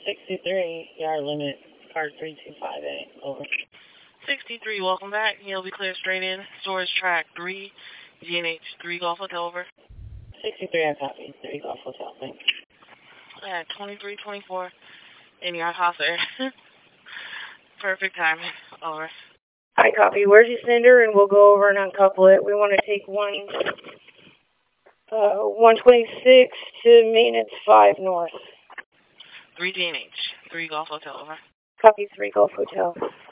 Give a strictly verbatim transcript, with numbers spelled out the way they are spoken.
sixty-three, yard limit, car three two five eight, over. sixty-three, welcome back. You'll be cleared straight in. Storage track three, G N H three Golf Hotel, over. sixty-three, I copy. three Golf Hotel, thanks. At twenty-three twenty-four, in your house area. Perfect timing, over. I copy. Where's your sender? And we'll go over and uncouple it. We want to take one, uh, one twenty-six to maintenance five north. three G N H three Golf Hotel, over. Copy, three Golf Hotel.